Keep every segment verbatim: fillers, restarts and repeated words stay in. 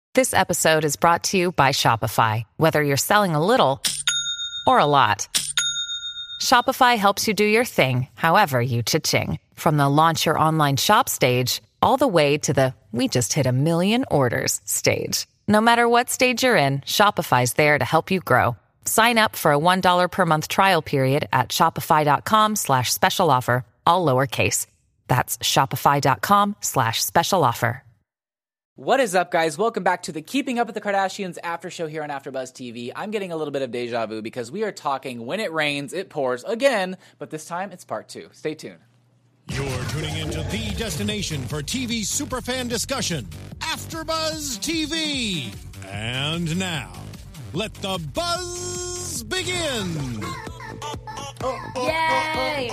This episode is brought to you by Shopify. Whether you're selling a little or a lot, Shopify helps you do your thing, however you cha-ching. From the launch your online shop stage, all the way to the we just hit a million orders stage. No matter what stage you're in, Shopify's there to help you grow. Sign up for a one dollar per month trial period at shopify.com slash special offer, all lowercase. That's shopify.com slash special offer. What is up, guys? Welcome back to the Keeping Up with the Kardashians after show here on AfterBuzz T V. I'm getting a little bit of deja vu because we are talking When It Rains, It Pours again, but this time it's part two. Stay tuned. You're tuning into the destination for T V superfan discussion, AfterBuzz T V. And now, let the buzz begin. Yay!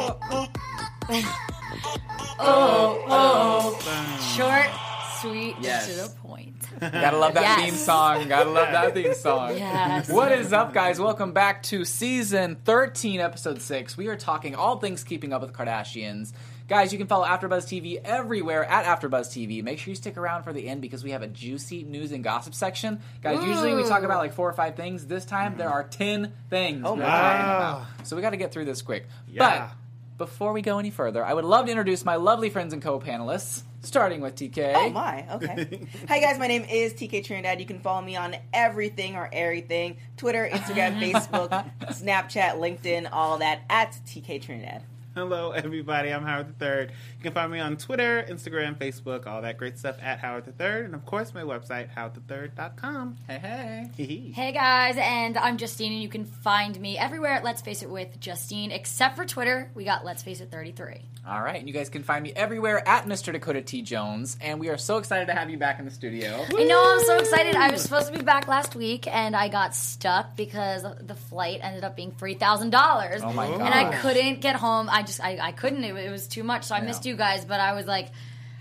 oh, oh. Short, sweet, Yes. to the point. Gotta love that Yes. theme song. Gotta love that theme song. Yes. What is up, guys? Welcome back to season thirteen, episode six. We are talking all things Keeping Up with the Kardashians. Guys, you can follow AfterBuzz T V everywhere at AfterBuzz T V. Make sure you stick around for the end because we have a juicy news and gossip section. Guys, Ooh. usually we talk about like four or five things. This time there are ten things Oh, we're wow. talking about. So we got to get through this quick. Yeah. But before we go any further, I would love to introduce my lovely friends and co-panelists, starting with T K. Oh my, okay. Hi guys, my name is T K Trinidad. You can follow me on everything or everything. Twitter, Instagram, Facebook, Snapchat, LinkedIn, all that at T K Trinidad. Hello, everybody. I'm Howard the Third. You can find me on Twitter, Instagram, Facebook, all that great stuff at Howard the Third, and of course my website, howard the third dot com. Hey, hey. Hey guys, and I'm Justine, and you can find me everywhere at Let's Face It with Justine, except for Twitter. We got Let's Face It thirty-three. All right, and you guys can find me everywhere at Mister Dakota T. Jones, and we are so excited to have you back in the studio. I know, I'm so excited. I was supposed to be back last week, and I got stuck because the flight ended up being three thousand dollars. Oh my And I gosh. couldn't get home. I just, I, I couldn't. It, it was too much, so I Yeah. missed you guys, but I was like,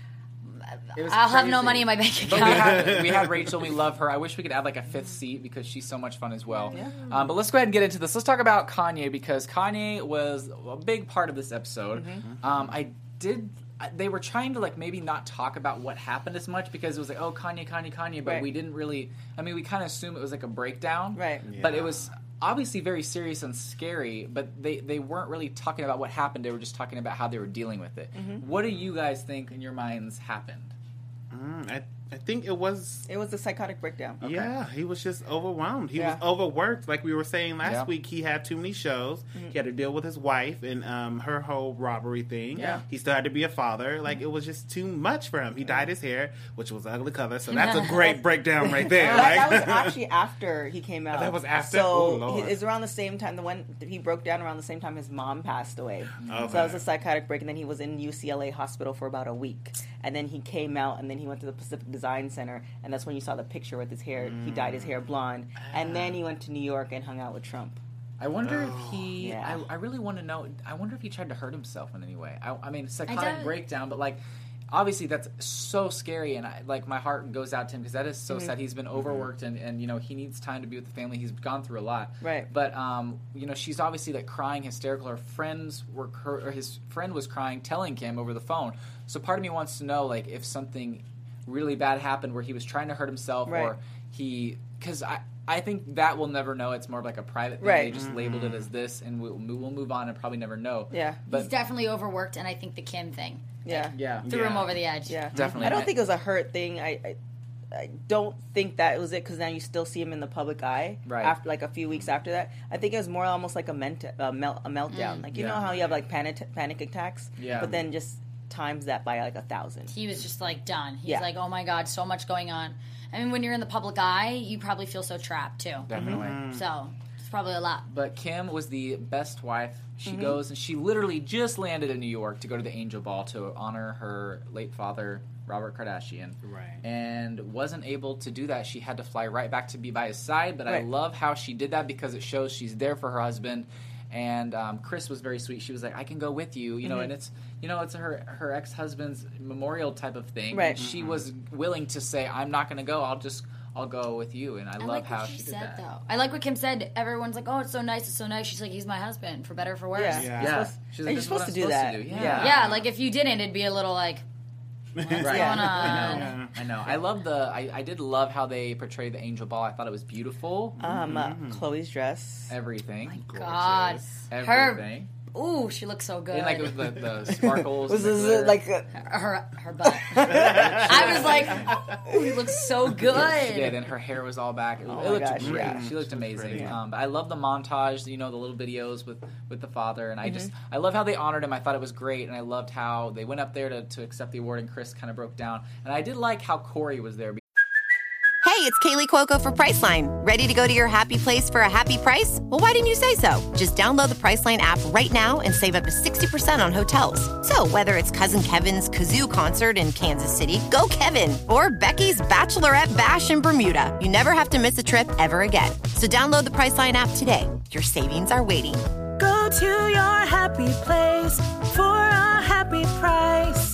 It was I'll have no crazy. money in my bank But account. we had, we had Rachel. We love her. I wish we could add like a fifth seat because she's so much fun as well. Um, but let's go ahead and get into this. Let's talk about Kanye because Kanye was a big part of this episode. Mm-hmm. Um, I did. They were trying to like maybe not talk about what happened as much because it was like, oh, Kanye, Kanye, Kanye, but Right. we didn't really. I mean, we kind of assumed it was like a breakdown, Right. But it was obviously very serious and scary. But they they weren't really talking about what happened. They were just talking about how they were dealing with it. Mm-hmm. What do you guys think in your minds happened? Mm, I, I think it was... It was a psychotic breakdown. Yeah, he was just overwhelmed. He Yeah. was overworked. Like we were saying last Yeah. week, he had too many shows. He had to deal with his wife and um, her whole robbery thing. Yeah. He still had to be a father. Like, it was just too much for him. He dyed his hair, which was ugly color. So that's a great breakdown right there. That, that Like, was actually after he came out. That was after? So Oh, Lord. he- it's around the same time. The one he broke down around the same time his mom passed away. Okay. So that was a psychotic break, and then he was in U C L A hospital for about a week, and then he came out, and then he went to the Pacific Design Center, and that's when you saw the picture with his hair. He dyed his hair blonde, and then he went to New York and hung out with Trump. I wonder if Oh. he. Yeah. I, I really want to know. I wonder if he tried to hurt himself in any way. I, I mean, psychotic don't- breakdown, but like, obviously that's so scary, and I, like my heart goes out to him because that is so Mm-hmm. sad. He's been overworked, and, and you know he needs time to be with the family. He's gone through a lot, Right. But um, you know she's obviously like crying, hysterical. Her friends were, her, or his friend was crying, telling Kim over the phone. So part of me wants to know like if something really bad happened where he was trying to hurt himself, Right. or he because I. I think that we'll never know. It's more of like a private thing. Right. They just labeled it as this, and we'll, we'll move on and probably never know. Yeah. But He's definitely overworked, and I think the Kim thing Yeah. yeah, threw him Yeah. over the edge. Yeah, Definitely. I don't think it was a hurt thing. I, I, I don't think that was it because now you still see him in the public eye. Right. After like a few weeks after that, I think it was more almost like a, ment- a, melt- a meltdown. Like you Yeah. know how you have like panic panic attacks. Yeah. But then just times that by like a thousand. He was just like done. He's Yeah. like, oh my god, so much going on. I mean, when you're in the public eye, you probably feel so trapped too. definitely. So it's probably a lot. But Kim was the best wife. She Mm-hmm. goes and she literally just landed in New York to go to the Angel Ball to honor her late father, Robert Kardashian. Right. And wasn't able to do that. She had to fly right back to be by his side. But I Right. love how she did that because it shows she's there for her husband. And um, Chris was very sweet. She was like, "I can go with you," you know. Mm-hmm. And it's, you know, it's her her ex husband's memorial type of thing. Right. And she was willing to say, "I'm not going to go. I'll just I'll go with you." And I, I love like how what she, she did said, that. though. I like what Kim said. Everyone's like, "Oh, it's so nice, it's so nice." She's like, "He's my husband, for better or for worse." Yeah. Yeah. You're Yeah. supposed, She's like, and you're "This is what supposed to I'm do supposed that. to do." Yeah. Yeah. Yeah, like if you didn't, it'd be a little like, What's Right. going on? Yeah. I know. I love the. I, I did love how they portrayed the angel ball. I thought it was beautiful. Um, uh, Chloe's dress. Everything. God, her. Everything. Ooh, she looks so good. And like with the, the sparkles. Was and the this glitter. like a, her her butt. I was like, ooh, he looks so good. She did, and her hair was all back. It, Oh it my looked gosh, great. yeah. She looked amazing. pretty. Um, but I love the montage, you know, the little videos with, with the father, and I Mm-hmm. just I love how they honored him. I thought it was great, and I loved how they went up there to, to accept the award, and Chris kind of broke down. And I did like how Corey was there. Hey, it's Kaylee Cuoco for Priceline. Ready to go to your happy place for a happy price? Well, why didn't you say so? Just download the Priceline app right now and save up to sixty percent on hotels. So whether it's Cousin Kevin's Kazoo concert in Kansas City, go Kevin, or Becky's Bachelorette Bash in Bermuda, you never have to miss a trip ever again. So download the Priceline app today. Your savings are waiting. Go to your happy place for a happy price.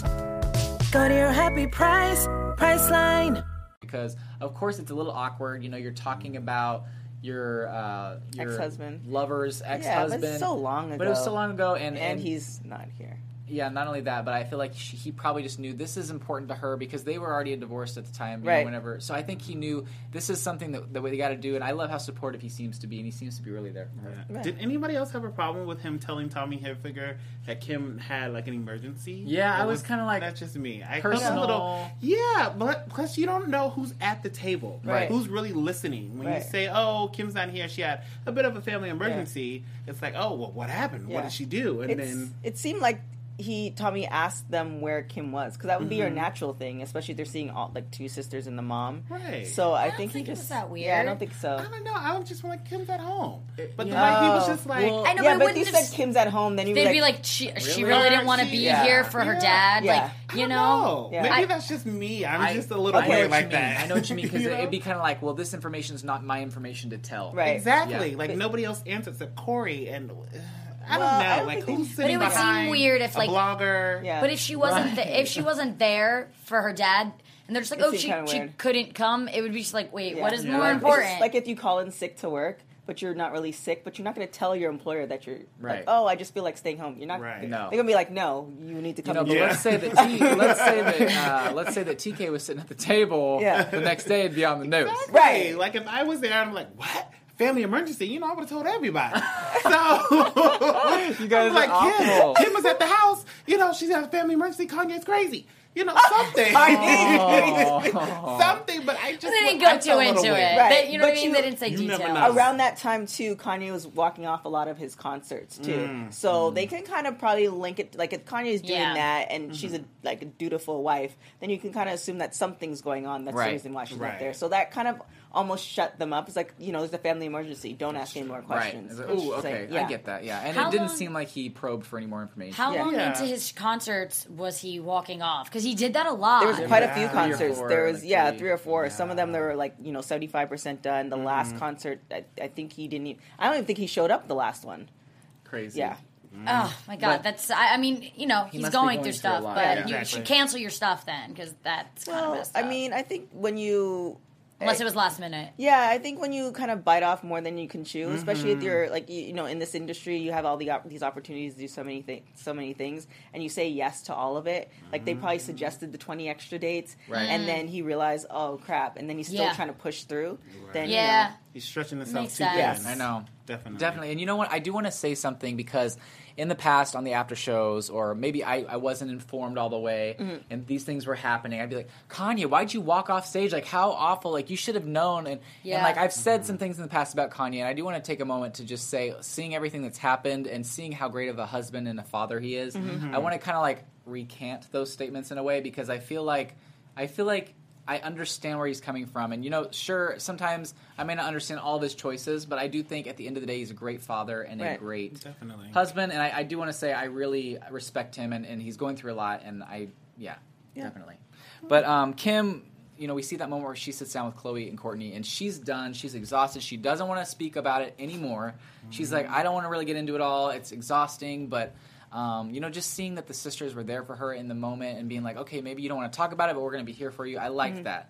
Go to your happy price, Priceline. Because of course it's a little awkward. You know, you're talking about your uh, your Ex-husband. lover's ex-husband. Yeah, but so long ago. But it was so long ago, and and he's not here. yeah, not only that, but I feel like she, he probably just knew this is important to her because they were already divorced at the time. You Right. know, whenever, so I think he knew this is something that, that we got to do, and I love how supportive he seems to be, and he seems to be really there for her. Did anybody else have a problem with him telling Tommy Hilfiger that Kim had like an emergency? Yeah, I Or was kinda like, that's just me. I personal. felt a little, yeah, but plus you don't know who's at the table, Right. Who's really listening when Right. you say, "Oh, Kim's not here. She had a bit of a family emergency." It's like, "Oh, well, what happened? What Yeah. did she do?" And It's, then it seemed like he Tommy asked them where Kim was because that would be your natural thing, especially if they're seeing all like two sisters and the mom. Right. So I, don't think, think he it was just that Yeah, I weird. don't think so. I don't know. I was just like, Kim's at home, but yeah. the way he was Oh, just like, well- I know, yeah, but, but it if you wouldn't said have, Kim's at home, then you'd they'd be be like, like, she, she Really? really didn't want to She- be yeah. here for her Yeah. dad. Yeah. Like, I you don't know? Yeah. Maybe I- that's just me. I'm I- just a little I know weird what like you that. mean. I know what you mean because You know? it'd be kind of like, well, this information is not my information to tell. Right. Exactly. Yeah. Like But- nobody else answered except Corey and uh, I don't Well, know. I don't like think who's they- sitting But it would seem behind weird if, a like- blogger? Yeah. But if she wasn't, Right. th- if she wasn't there for her dad, and they're just like, It oh, seemed she kinda she weird. couldn't come, it would be just like, wait, Yeah. what is Yeah. more Like, It's important? just like if you call in sick to work, but you're not really sick, but you're not going to tell your employer that you're Right. like, oh, I just feel like staying home. You're not. Right. No. They're gonna be like, no, you need to You come. know, to but work. let's say that T, let's say that uh, let's say that T K was sitting at the table. Yeah. The next day it'd be on the news. Right. Like if I was there, I'm like, what? Family emergency? You know, I would have told everybody. So You guys I'm like, are awful. Kim, Kim was at the house. You know, she's had a family emergency. Kanye's crazy. You know, something. Oh. something, but I just they didn't I go too felt a into little it. weird. Right. They, you know what I But mean? you- They didn't say you never details. know. Around that time too, Kanye was walking off a lot of his concerts too, Mm. so they can kind of probably link it. Like if Kanye's doing Yeah. that, and Mm-hmm. she's a like a dutiful wife, then you can kind of assume that something's going on. That's Right. the reason why she's Right. not there. So that kind of almost shut them up. It's like, you know, there's a family emergency. Don't ask any more Right. questions. It's like, It's ooh, just okay. like, yeah. I get that. Yeah. And How it didn't long- seem like he probed for any more information. How Yeah. long Yeah. into his concerts was he walking off? Because he did that a lot. There was quite a Yeah. few Three or concerts. four, There was like yeah, three. three or four. Some of them they were like, you know, seventy-five percent done. The Mm-hmm. last concert, I, I think he didn't. Even, I don't even think he showed up the last one. Crazy. Yeah. Oh my god, But- that's. I, I mean, you know, He he's must be going, going through through a stuff, lot. but Yeah. you Exactly. should cancel your stuff then, because that's kind of Well, messed I up. mean, I think when you unless it was last minute. Yeah, I think when you kind of bite off more than you can chew, especially Mm-hmm. if you're like you, you know in this industry, you have all the op- these opportunities to do so many things, so many things, and you say yes to all of it. Like they probably suggested the twenty extra dates, Mm-hmm. Right. and then he realized, oh crap, and then he's still Yeah. trying to push through. Then Yeah. you know, He's stretching himself Makes too sense. thin. I know. Definitely. Definitely. And you know what? I do want to say something because in the past on the after shows, or maybe I, I wasn't informed all the way Mm-hmm. and these things were happening, I'd be like, Kanye, why'd you walk off stage? Like, how awful. Like, you should have known. And, Yeah. and like, I've said some things in the past about Kanye, and I do want to take a moment to just say, seeing everything that's happened and seeing how great of a husband and a father he is, Mm-hmm. I want to kind of like recant those statements in a way because I feel like, I feel like I understand where he's coming from. And, you know, sure, sometimes I may not understand all of his choices, but I do think at the end of the day, he's a great father and a Right. great Definitely. husband. And I, I do want to say I really respect him, and, and he's going through a lot. And I, yeah, definitely. But um, Kim, you know, we see that moment where she sits down with Chloe and Courtney, and she's done. She's exhausted. She doesn't want to speak about it anymore. She's like, I don't want to really get into it all. It's exhausting, but... Um, you know, just seeing that the sisters were there for her in the moment and being like, okay, maybe you don't want to talk about it, but we're going to be here for you. I liked that.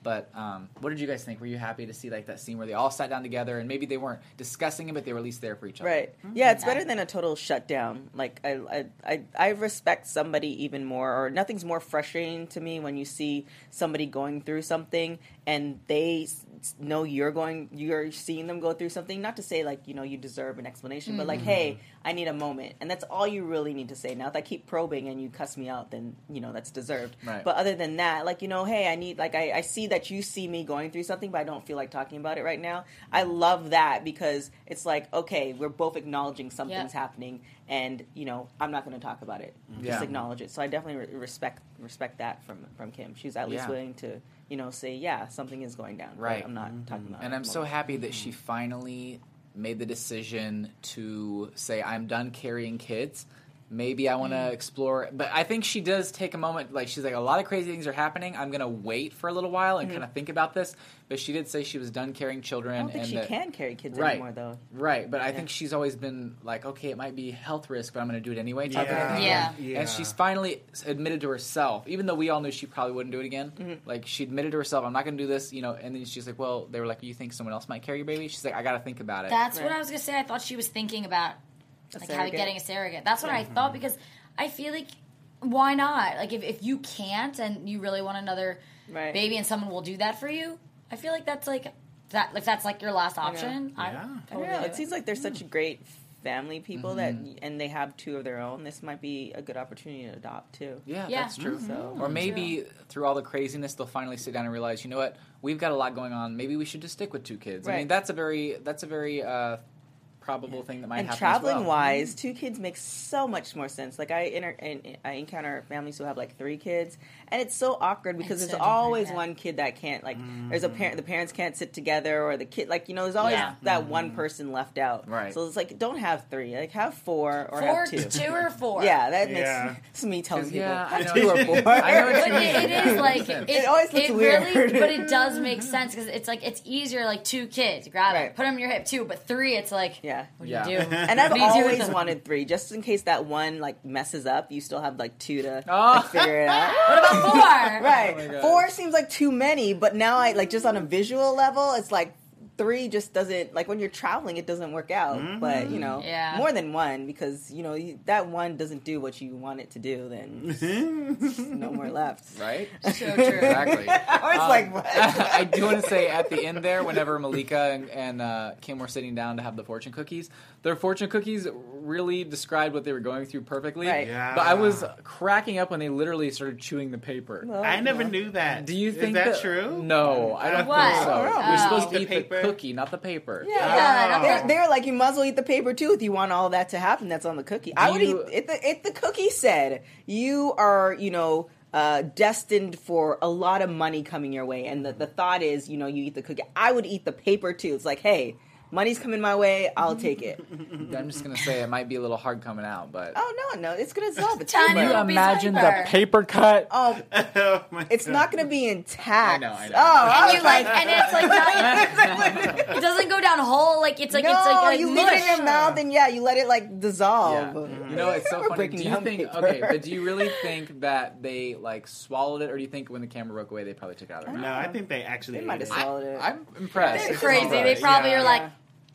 But um, what did you guys think? Were you happy to see like that scene where they all sat down together and maybe they weren't discussing it, but they were at least there for each other? Right. Yeah, it's better than a total shutdown. Like I, I, I, I respect somebody even more, or nothing's more frustrating to me when you see somebody going through something and they know you're going, you're seeing them go through something. Not to say like, you know, you deserve an explanation, mm-hmm. but like, hey, I need a moment, and that's all you really need to say. Now, if I keep probing and you cuss me out, then you know that's deserved. Right. But other than that, like, you know, hey, I need like I, I see that you see me going through something, but I don't feel like talking about it right now. I love that because it's like, okay, we're both acknowledging something's yeah. happening, and you know, I'm not going to talk about it. Yeah. Just acknowledge it. So I definitely re- respect respect that from from Kim. She's at least Yeah. willing to, you know, say, yeah, something is going down. Right. But I'm not talking about it. And I'm so happy that she finally made the decision to say, I'm done carrying kids. Maybe I want to explore. But I think she does take a moment. Like, she's like, a lot of crazy things are happening. I'm going to wait for a little while and mm-hmm. kind of think about this. But she did say she was done carrying children. I don't think and she that, can carry kids right, anymore, though. Right. But I yeah. think she's always been like, okay, it might be health risk, but I'm going to do it anyway. Type Yeah. of thing. Yeah. yeah. And she's finally admitted to herself, even though we all knew she probably wouldn't do it again. Mm-hmm. Like, she admitted to herself, I'm not going to do this, you know. And then she's like, well, they were like, you think someone else might carry your baby? She's like, I got to think about it. That's Right. what I was going to say. I thought she was thinking about A like how surrogate. getting a surrogate. That's what I thought, because I feel like, why not? Like, if, if you can't and you really want another Right. baby and someone will do that for you, I feel like that's like that. If that's like your last option, I, Yeah. I totally don't know. do It seems like they're such great family people Mm-hmm. that, and they have two of their own. This might be a good opportunity to adopt too. Yeah, Yeah. that's true. Mm-hmm. So- Or maybe through all the craziness, they'll finally sit down and realize, you know what, we've got a lot going on. Maybe we should just stick with two kids. I mean, Right. that's a very that's a very uh, probable thing that might And happen. traveling as well. wise, two kids makes so much more sense. Like I inter- and I encounter families who have like three kids, and it's so awkward because It's there's so different, always yeah. one kid that can't like. There's a parent, the parents can't sit together, or the kid like you know. There's always Yeah. that one person left out. Right. So it's like don't have three, like have four or four, have two. two or four. Yeah, that makes Yeah. it's me telling people Yeah, I know. two or four. I know what But you mean. it, it is like it, It always looks it weird. really, but it does make sense because it's like it's easier like two kids, grab Right. it, put them in your hip, two, but three, it's like Yeah. what do Yeah. you do? And I've What do you do with always them? wanted three, just in case that one like messes up. You still have like two to Oh. like, figure it out. What about four? Right. my God. Four seems like too many, but now I like just on a visual level, it's like three just doesn't like when you're traveling, it doesn't work out. Mm-hmm. But you know, Yeah. more than one because you know you, that one doesn't do what you want it to do. Then no more left. Right? So true. Exactly. I was Um, like, what? I do want to say at the end there, whenever Malika and, and uh, Kim were sitting down to have the fortune cookies, their fortune cookies really described what they were going through perfectly. Right. Yeah. But I was cracking up when they literally started chewing the paper. Well, I never you know. knew that. Do you think is that, true? No, I don't What? think so. Oh. You're supposed Eat to the eat the paper? cookie, not the paper. Yeah, Yeah, they're, they're like you might as well eat the paper too if you want all that to happen. That's on the cookie. I would you- eat if the if the cookie said you are you know uh, destined for a lot of money coming your way, and the the thought is you know you eat the cookie. I would eat the paper too. It's like hey, money's coming my way. I'll take it. I'm just gonna say it might be a little hard coming out, but Oh no, no, it's gonna dissolve. It's Tiny paper. little piece of paper. paper cut. Oh, Oh my it's God. not gonna be intact. I know, I know. Oh, I And was you like, and it's like not, it doesn't go down whole. Like it's like no, it's like, like you mush. leave it in your mouth and yeah, you let it like dissolve. Yeah. You know, it's so We're funny. breaking Do you down think paper. okay, but do you really think that they like swallowed it, or do you think when the camera broke away they probably took it out of their No, mouth? I think they actually They might ate have it. swallowed it. I'm impressed. They're crazy. They probably Yeah. are like,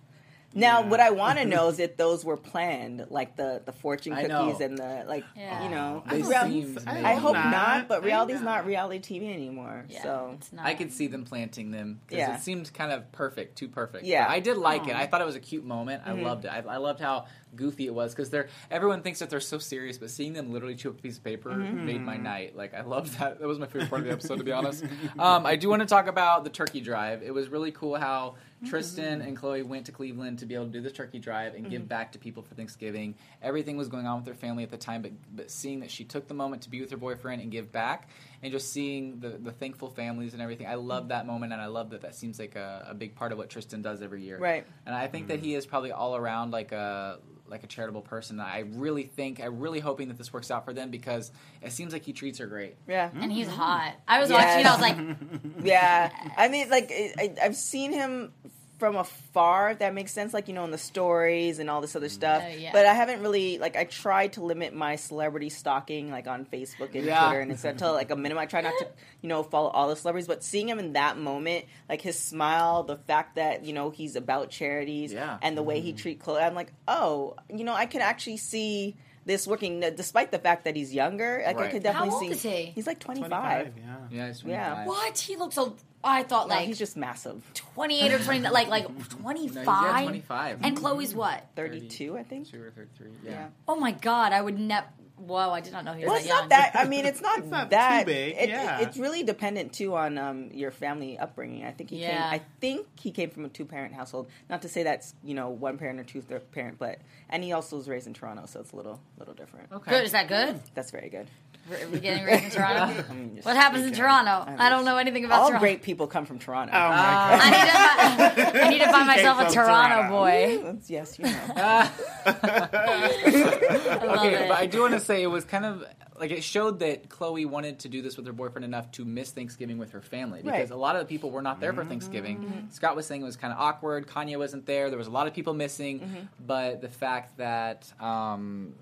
Now, Yeah. what I want to know is if those were planned, like the, the fortune I cookies know. and the like, Yeah. you know. They real- seem- I hope not. not, but I reality's know. not reality T V anymore. yeah, So it's not. I could see them planting them because Yeah. it seemed kind of perfect, too perfect. Yeah. But I did like it. I thought it was a cute moment. Mm-hmm. I loved it. I, I loved how goofy it was because they're everyone thinks that they're so serious, but seeing them literally chew up a piece of paper Mm-hmm. made my night. Like I loved that. That was my favorite part of the episode, to be honest. Um, I do want to talk about the turkey drive. It was really cool how Tristan and Chloe went to Cleveland to be able to do this turkey drive and give back to people for Thanksgiving. Everything was going on with their family at the time, but but seeing that she took the moment to be with her boyfriend and give back, and just seeing the, the thankful families and everything, I love that moment, and I love that that seems like a, a big part of what Tristan does every year. Right. And I think that he is probably all around like a like a charitable person. I really think, I'm really hoping that this works out for them because it seems like he treats her great. yeah, and he's hot. I was Yes. watching. I was like, yeah. I mean, like I, I- I've seen him from afar, if that makes sense, like, you know, in the stories and all this other stuff. Uh, yeah. But I haven't really, like, I try to limit my celebrity stalking, like, on Facebook and Yeah. Twitter, and it's until, like, a minimum. I try not to, you know, follow all the celebrities, but seeing him in that moment, like, his smile, the fact that, you know, he's about charities, Yeah. and the way he treats Chloe, I'm like, oh, you know, I can actually see this working, despite the fact that he's younger. Like, I Right. could definitely How old see. is he? He's like twenty-five. twenty-five, yeah. Yeah, it's Yeah. twenty-five. What? He looks so. I thought No, like he's just massive. twenty-eight or twenty, like like No, he's twenty-five. yeah, twenty-five. And Chloe's what? thirty-two, I think. Two or thirty-three. Yeah. Yeah. Oh my god, I would never. Whoa, I did not know he was Well, that it's young. not that. I mean, it's not, not that too big, It, yeah. it- it's really dependent too on um, your family upbringing. I think he came. Yeah. I think he came from a two-parent household. Not to say that's, you know, one parent or two parent, but and he also was raised in Toronto, so it's a little little different. Okay. Good. Is that good? That's very good. We're, we're getting raised in Toronto. I mean, just- What happens in Toronto? I don't know anything about All Toronto. great people come from Toronto. Oh my god. I need to. Find, I need to find myself a from Toronto, Toronto. boy. Yes, you know. I love Okay, it. but I do want to say it was kind of like it showed that Chloe wanted to do this with her boyfriend enough to miss Thanksgiving with her family because Right. a lot of the people were not there for Thanksgiving. Scott was saying it was kind of awkward. Kanye wasn't there. There was a lot of people missing, but the fact that um,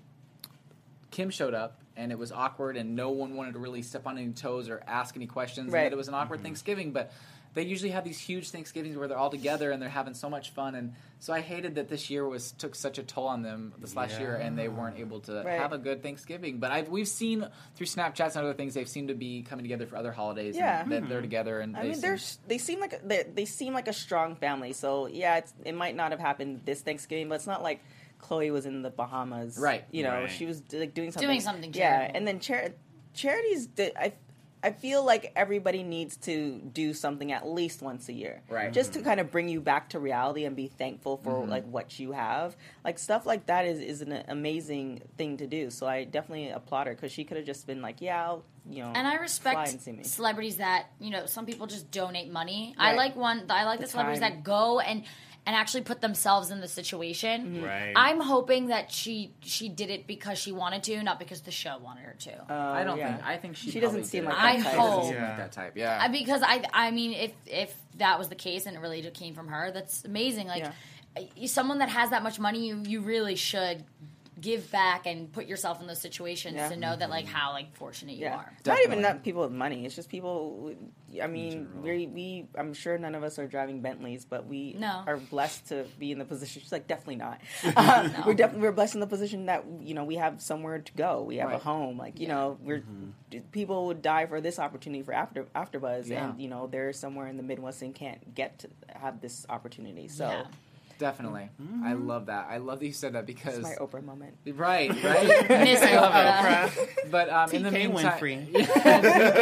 Kim showed up and it was awkward and no one wanted to really step on any toes or ask any questions, Right. and that it was an awkward Thanksgiving, but. They usually have these huge Thanksgivings where they're all together and they're having so much fun, and so I hated that this year was took such a toll on them this last year, and they weren't able to Right. have a good Thanksgiving. But I've, we've seen through Snapchats and other things they've seemed to be coming together for other holidays. Yeah. and that they're together, and I they mean, seem- they're they seem like a, they, they seem like a strong family. So yeah, it's, it might not have happened this Thanksgiving, but it's not like Chloe was in the Bahamas, Right. You know, Right. she was like doing something, Doing something yeah. charitable. And then char- charities, did, I I feel like everybody needs to do something at least once a year, Right. Just to kind of bring you back to reality and be thankful for Mm-hmm. like what you have. Like stuff like that is is an amazing thing to do. So I definitely applaud her because she could have just been like, yeah, I'll, you know, And I fly respect and see me. celebrities that, you know, some people just donate money. I Right. like one. I like the, The celebrities time. that go and and actually put themselves in the situation. Right. I'm hoping that she she did it because she wanted to, not because the show wanted her to. I don't Oh, yeah. think. I think she. She doesn't probably seem did like it. that I type. hope. She doesn't hope. seem Yeah. like that type. Yeah. I- because I I mean if if that was the case and it really came from her, that's amazing. Like y- someone that has that much money, you you really should give back and put yourself in those situations Yeah. to know that like how like fortunate you Yeah, are. it's not even Definitely. not people with money. It's just people. with- I mean, we we. I'm sure none of us are driving Bentleys, but we No. are blessed to be in the position. She's like, definitely not. Uh, We're definitely we're blessed in the position that you know we have somewhere to go. We have a Right. home. Like you know, we're people would die for this opportunity for after AfterBuzz, Yeah. and you know they're somewhere in the Midwest and can't get to have this opportunity. So Yeah. Definitely. I love that. I love that you said that because it's my Oprah moment. right, right. Miss I love Oprah. it. But um, in the T K meantime, Winfrey. Yeah, T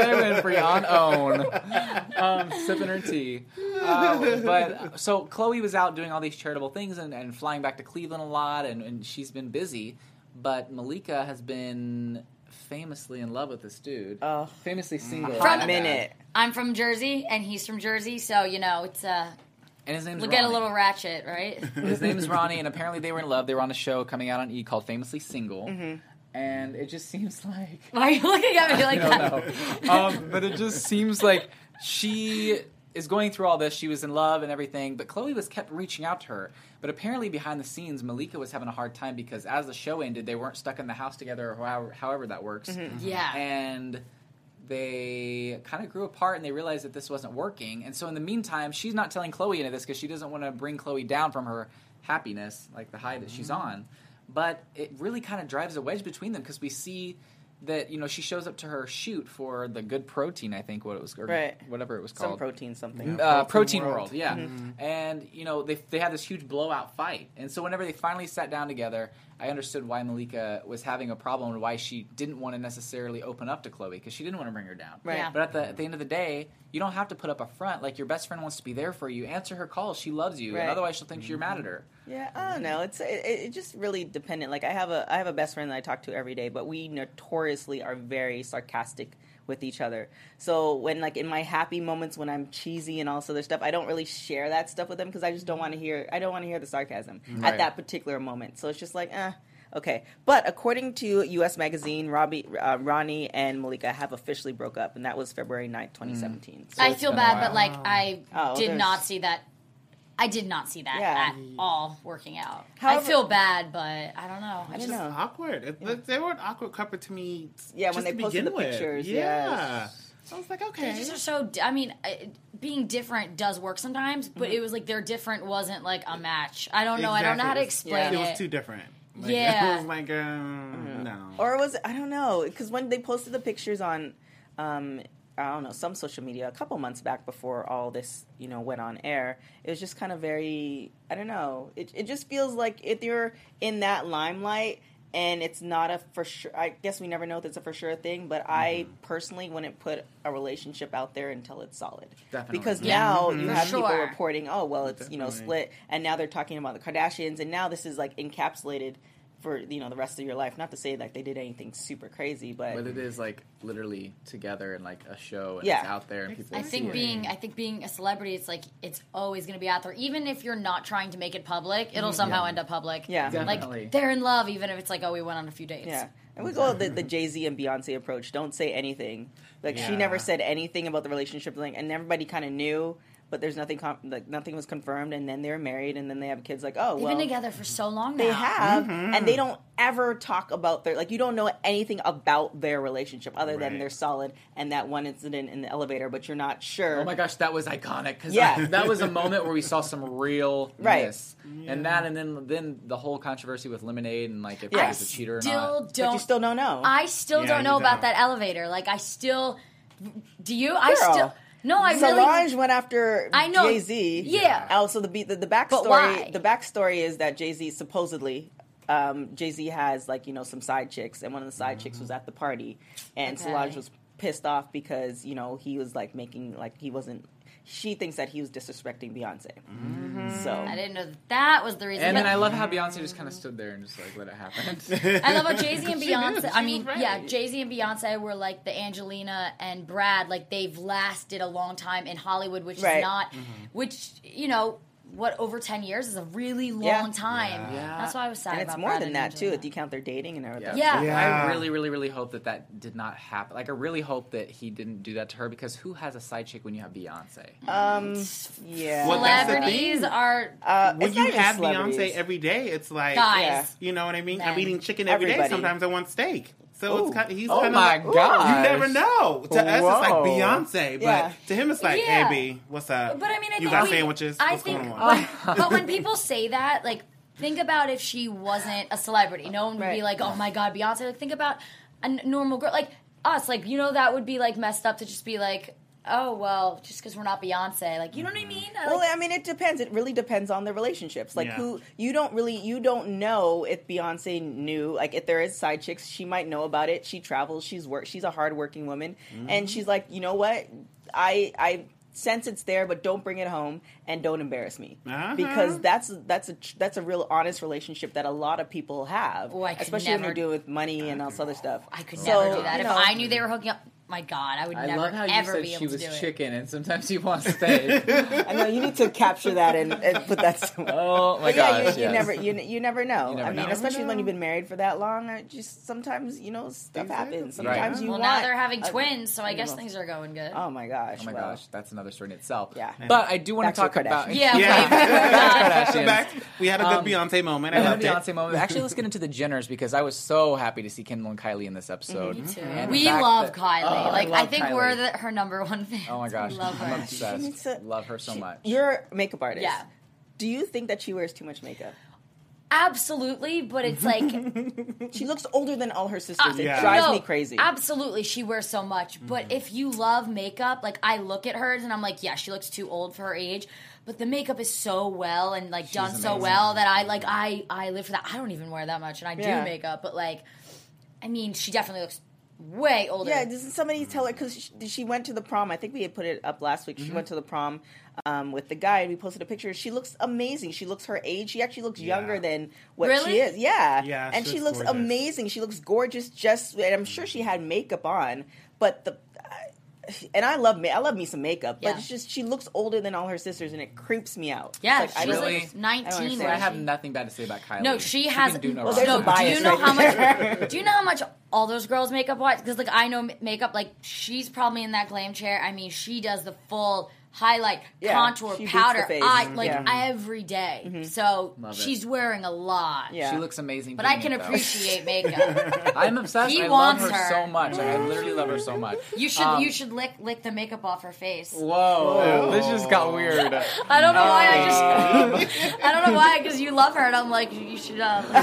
K Winfrey on own, um, sipping her tea. Uh, but so Chloe was out doing all these charitable things and, and flying back to Cleveland a lot, and, and she's been busy. But Malika has been famously in love with this dude. Oh. famously single. Hot at minute. I'm from Jersey and he's from Jersey, so you know it's uh And his name's we'll get a Ronnie. little ratchet, right? His name is Ronnie, and apparently they were in love. They were on a show coming out on E! called Famously Single. Mm-hmm. And it just seems like... Why are you looking at me like I that? don't know. Um, but it just seems like she is going through all this. She was in love and everything, but Chloe was kept reaching out to her. But apparently behind the scenes, Malika was having a hard time because as the show ended, they weren't stuck in the house together or however, however that works. Mm-hmm. Yeah. And they kind of grew apart and they realized that this wasn't working. And so in the meantime, she's not telling Chloe any of this because she doesn't want to bring Chloe down from her happiness, like the high that she's on. But it really kind of drives a wedge between them because we see that, you know, she shows up to her shoot for the Good Protein, I think what it was, or Right. whatever it was Some called. protein something. Uh, Protein World, World. yeah. And, you know, they they had this huge blowout fight. And so whenever they finally sat down together, I understood why Malika was having a problem and why she didn't want to necessarily open up to Chloe because she didn't want to bring her down. Right. Yeah. But at the, at the end of the day, you don't have to put up a front. Like, your best friend wants to be there for you. Answer her calls. She loves you. Right. And otherwise, she'll think you're mad at her. Yeah, I don't know. It's it, it just really dependent. Like I have a I have a best friend that I talk to every day, but we notoriously are very sarcastic with each other. So when like in my happy moments when I'm cheesy and all this other stuff, I don't really share that stuff with them because I just don't want to hear I don't want to hear the sarcasm Right. at that particular moment. So it's just like, eh. Okay, but according to U S Magazine, Robbie, uh, Ronnie and Malika have officially broke up, and that was February ninth, twenty seventeen. So I it's feel been a bad, while. but like I Oh, did there's- not see that I did not see that Yeah. at all working out. However- I feel bad, but I don't know. I It's don't just know. awkward. It, Yeah. They were an awkward couple to me. Yeah, just when they to posted begin the with. pictures, Yeah. yeah. So I was like, They okay. just are so. I mean, uh, being different does work sometimes, but it was like they're different wasn't like a match. I don't know. I don't know how to Exactly. explain It was, it. it was too different. Like, Yeah. It was like, um, no. Or was it, I don't know, because when they posted the pictures on, um, I don't know, some social media a couple months back before all this, you know, went on air, it was just kind of very, I don't know, it, it just feels like if you're in that limelight and it's not a for sure, I guess we never know if it's a for sure thing, but I personally wouldn't put a relationship out there until it's solid. Definitely. Because Yeah. now Mhm. you For have people sure. reporting, oh, well, it's, you know, Definitely. split, and now they're talking about the Kardashians, and now this is like encapsulated for, you know, the rest of your life. Not to say like they did anything super crazy, but, But it is like literally together in like a show, and Yeah. it's out there, and people. I see think it. being I think being a celebrity, it's like it's always going to be out there. Even if you're not trying to make it public, it'll somehow end up public. Yeah. Definitely. like they're in love, even if it's like, oh, we went on a few dates. yeah. And we go the, the Jay-Z and Beyonce approach. Don't say anything. Like, she Yeah. never said anything about the relationship, like, and everybody kind of knew, but there's nothing, com- like, nothing was confirmed, and then they're married, and then they have kids, like, oh, They've well. been together for so long now. They have, Mm-hmm. and they don't ever talk about their, like, you don't know anything about their relationship other than Right. they're solid and that one incident in the elevator, but you're not sure. Oh my gosh, that was iconic because Yeah. that was a moment where we saw some real Right. and that, and then then the whole controversy with Lemonade and like if Yeah. he was a cheater or Still not. don't. But you still don't know. I still Yeah, don't you know about don't. that elevator. Like I still. Do you? I Girl. still. No, I Solange really. went after I know. Jay Z. Yeah. Also, the the, the But backstory. why? The backstory is that Jay Z supposedly, um, Jay Z has like you know some side chicks, and one of the side chicks was at the party, and Okay. Solange was pissed off because you know he was like making like he wasn't. She thinks that he was disrespecting Beyonce. So I didn't know that, that was the reason. And but then I love how Beyonce just kind of stood there and just like let it happen. I love how Jay Z and She knew. Beyonce. I She mean, was right. yeah, Jay Z and Beyonce were like the Angelina and Brad. Like they've lasted a long time in Hollywood, which Right. is not, which you know, what over ten years is a really long Yeah. time. Yeah. That's why I was sad and it's about more Brad than and that too, Angelina. if you count their dating and everything. Yeah. Yeah. I really, really, really hope that that did not happen. Like, I really hope that he didn't do that to her because who has a side chick when you have Beyonce? Um. Yeah. Well, that's the Celebrities thing. are uh, When it's you not even have celebrities. Beyonce every day, it's like, guys. Yeah. you know what I mean? Men. I'm eating chicken every day. Everybody. Sometimes I want steak. So Ooh. it's kind of, he's Oh kind my of gosh. You never know. To us, it's like Whoa. Beyonce, but Yeah. to him, it's like, Yeah. hey, B, what's up? But I mean, I you think got we, sandwiches? I What's think, going on? when, but when people say that, like, think about if she wasn't a celebrity. No one would be Right. like, "Oh my God, Beyonce." Like, think about a n- normal girl, like us. Like, you know, that would be like messed up to just be like, "Oh well, just because we're not Beyonce." Like, you know what I mean? I, Well, like, I mean, it depends. It really depends on the relationships. Like, Yeah. who you don't really, you don't know if Beyonce knew. Like, if there is side chicks, she might know about it. She travels. She's work. She's a hardworking woman, and she's like, you know what? I I sense it's there, but don't bring it home and don't embarrass me Uh-huh. because that's that's a that's a real honest relationship that a lot of people have, Oh, I could especially when never- you're dealing with money and all this other stuff. I could So, never do that. you If know, I knew they were hooking up, my God, I would I never love how you ever said be she able was to do it. chicken, and sometimes he wants steak. I know you need to capture that and, and put that somewhere. Oh my But yeah, gosh! you, you yes. never you, you never know. You never I mean, know. especially when you've been married for that long, I just sometimes you know stuff Things happens. happen. Sometimes Right. you Well, want. now they're having a- twins, so I you guess know. things are going good. Oh my gosh! Oh my well, gosh, that's another story in itself. Yeah. But I do want Back to to talk about Kardashians. Yeah, okay. Yeah. Kardashians. Back, we had a good Um, Beyonce moment. I I love loved it. Beyonce moment. Actually, let's get into the Jenners because I was so happy to see Kendall and Kylie in this episode. Me too. And the We fact love that- Kylie. Oh, like, love I think Kylie. we're the, her number one fan. Oh my gosh, We love I'm her. obsessed. needs to- love her so much. You're a makeup artist. Yeah. Do you think that she wears too much makeup? Absolutely, but it's like She looks older than all her sisters. It Yeah. drives no, me crazy. Absolutely, she wears so much. But if you love makeup, like I look at hers and I'm like, yeah, she looks too old for her age. But the makeup is so well and like done so amazing. well that I like I I live for that. I don't even wear that much, and I Yeah. do makeup, but like, I mean, she definitely looks way older. Yeah, doesn't somebody tell her because she, she went to the prom? I think we had put it up last week. She Mm-hmm. went to the prom um, with the guy, and we posted a picture. She looks amazing. She looks her age. She actually looks Yeah. younger than what Really? she is. Yeah, Yeah, and she she looks looks gorgeous. amazing. She looks gorgeous. Just, and I'm sure she had makeup on, but the. And I love ma- I love me some makeup, but Yeah. it's just she looks older than all her sisters, and it creeps me out. Yeah, It's like, I she's don't- really- like I don't nineteen. understand. I right? have nothing bad to say about Kylie. No, she has. can do no Well, wrong. there's a no, bias do you know right how there. much? Do you know how much all those girls makeup wise? Because like I know m- makeup. Like she's probably in that glam chair. I mean, she does the full highlight, Yeah, contour, she beats powder, the face. eye, like Yeah. every day. So Love it. she's wearing a lot. Yeah. She looks amazing. But I doing can it, though. appreciate makeup. I'm obsessed. He I wants love her, her. so much. Like, I literally love her so much. You should Um, you should lick lick the makeup off her face. Whoa, this just got weird. I don't know why I just I don't know why because you love her and I'm like you should.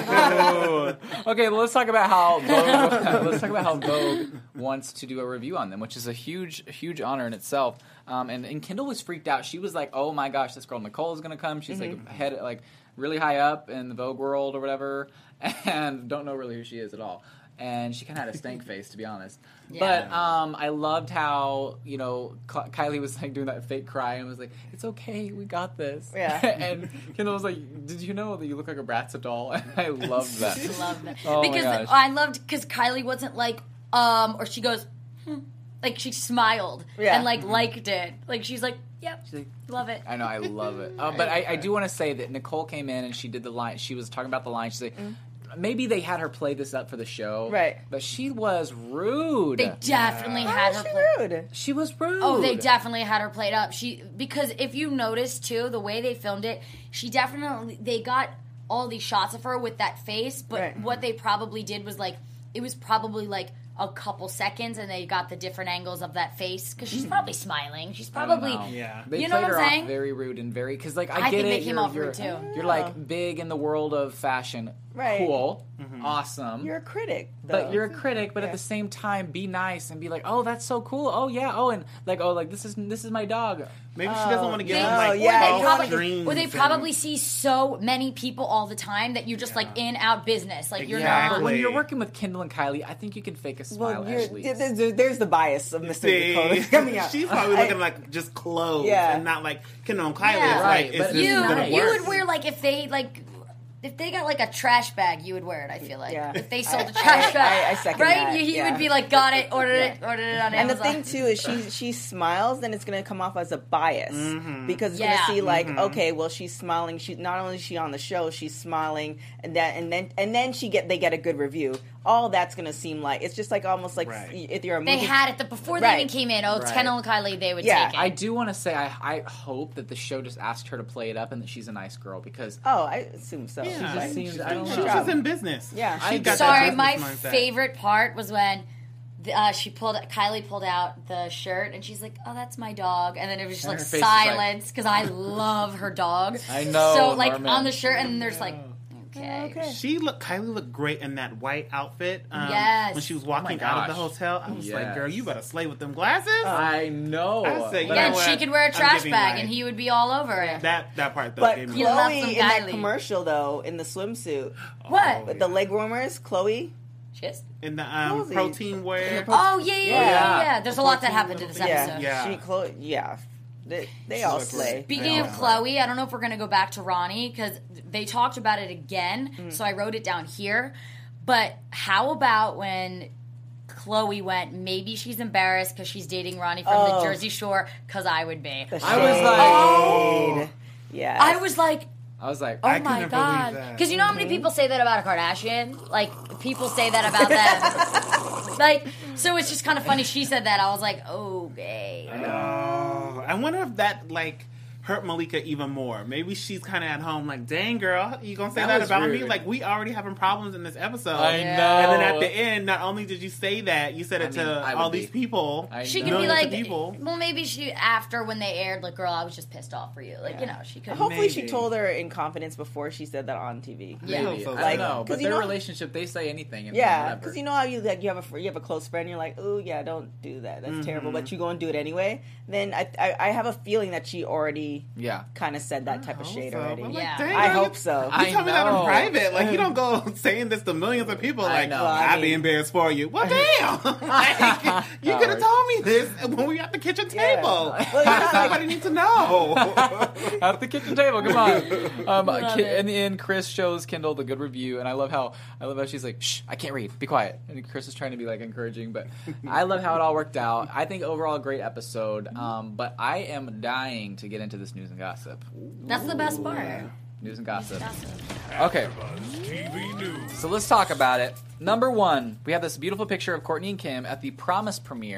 Uh, Okay, well, let's talk about how Vogue, let's talk about how Vogue wants to do a review on them, which is a huge, huge honor in itself. Um, and, and Kendall was freaked out. She was like, "Oh my gosh, this girl Nicole is gonna come. She's Mm-hmm. like head like really high up in the Vogue world or whatever, and don't know really who she is at all." And she kind of had a stank face, to be honest. Yeah. But um, I loved how, you know, Ky- Kylie was like doing that fake cry and was like, "It's okay, we got this." Yeah. And Kendall was like, "Did you know that you look like a Bratz doll?" And I loved that. love that Oh my because gosh. I loved because Kylie wasn't like um or she goes hmm. Like she smiled Yeah. and like liked it. Like she's like, "Yep, She's like, love it." I know, I love it. Uh, but I, I do want to say that Nicole came in and she did the line. She was talking about the line. She's like, maybe they had her play this up for the show, Right. But she was rude. They definitely had her She play. rude. she was rude. Oh, they definitely had her played up. She because if you notice too, the way they filmed it, she definitely they got all these shots of her with that face, but Right. what they probably did was like it was probably like a couple seconds, and they got the different angles of that face because she's probably smiling. She's I don't probably know. Yeah. They You know played what her I'm off saying? very rude and very because like I, I get think it. they came you're, off you're, rude, too. You're like big in the world of fashion, Right. cool, awesome. You're a critic, though. But you're a critic, but at Yeah. the same time, be nice and be like, "Oh, that's so cool. Oh yeah. Oh, and like, oh, like this is this is my dog." Maybe she doesn't want to give They- them Oh, like yeah, or you they don't false probably, dreams. or they and- probably see so many people all the time that you're just like in out business. Like you're Exactly. But when not. you're working with Kendall and Kylie, I think you can fake a smile Well, at you're, least. there's, there's the bias of Mister See, Dakota coming out. she's probably I- looking like just clothes Yeah. and not like Kendall and Kylie. Yeah. It's Right, like, but is this You gonna nice. you work? would wear like if they like. If they got like a trash bag, you would wear it. I feel like Yeah. if they sold I- a trash I- bag, I- I second right? that, You, you yeah. would be like, got it, ordered it, ordered it on And the Amazon. thing too is she she smiles, then it's gonna come off as a bias because it's Yeah. gonna see like okay, well she's smiling. She's not only is she on the show, she's smiling, and that and then and then she get they get a good review. All that's gonna seem like it's just like almost like Right. if you're a they movie. had it the, before they Right. even came in. Oh, Right. Kendall and Kylie, they would Yeah, take it. I do want to say I I hope that the show just asked her to play it up and that she's a nice girl because Oh, I assume so. Yeah. just Right? seems- She's I doing don't her She was job. just in business. Yeah. She I- got that Sorry, business my mindset. favorite part was when uh, she pulled Kylie pulled out the shirt and she's like, "Oh, that's my dog," and then it was just And like her face is like- silence because I love her dog. I know, So like Norman. on the shirt, and there's like, okay, Okay. She looked. Kylie looked great in that white outfit. Um, Yes. When she was walking Oh my out of the gosh. hotel, I was like, Yes. "Girl, you better slay with them glasses." I know. I say, But you yeah, know and she what? could wear a I'm trash giving, bag like- and he would be all over it. that that part though But gave me. You love Chloe some in that Kylie. commercial though, in the swimsuit What? with the leg warmers, Chloe. Just? in the um, Rosie. protein wear. Oh yeah, yeah, yeah, yeah. Yeah. yeah. There's a lot that happened to this Yeah, episode. Yeah. she Chloe. Yeah, they, they all looked slay. great. Speaking of Chloe, I don't know if we're going to go back to Ronnie because they talked about it again, so I wrote it down here. But how about when Chloe went, maybe she's embarrassed because she's dating Ronnie from the Oh. Jersey Shore, because I would be. The I was shade. like- Oh. Yeah, I was like, I was like, oh I my couldn't God. believe that. Because you know how many people say that about a Kardashian? Like, people say that about them. Like, so it's just kind of funny she said that. I was like, okay. Oh, I wonder if that like hurt Malika even more. Maybe she's kind of at home, like, "Dang, girl, you gonna say That that, was about me? rude. Like, we already having problems in this episode." I Yeah. know. And then at the end, not only did you say that, you said it I mean, to I would all be. these people. I She know. could be Millions like, of people. well, maybe she, after when they aired, like, girl, I was just pissed off for you. Like, you know, she could. Hopefully, she Maybe. told her in confidence before she said that on T V. Yeah. Maybe. So I like- don't know. 'cause But you their know- relationship, they say anything. And Yeah, whatever. because you know how you like you have a fr- you have a close friend, you're like, oh yeah, don't do that, that's terrible, but you go and do it anyway. Then I, I I have a feeling that she already Yeah. kind of said that type of shade So, already. I'm like, Yeah. "Dang, I girl, hope you- so. You I tell me that know. in private. Like, you don't go saying this to millions of people. I Like, know. I'd I be mean- embarrassed for you. Well, damn. Like, you could have told me this when we were at the kitchen Yeah. table. Well, it's not like- Somebody needs to know. At the kitchen table, come on. Um, Love Ki- it. in the end, Chris shows Kendall the good review, and I love how I love how she's like, "Shh, I can't read. Be quiet." And Chris is trying to be like encouraging, but I love how it all worked out. I think overall a great episode. Um, but I am dying to get into this news and gossip. That's the best part. News and gossip. Gossip. Okay, T V News. so let's talk about it. Number one, we have this beautiful picture of Courtney and Kim at the Promise premiere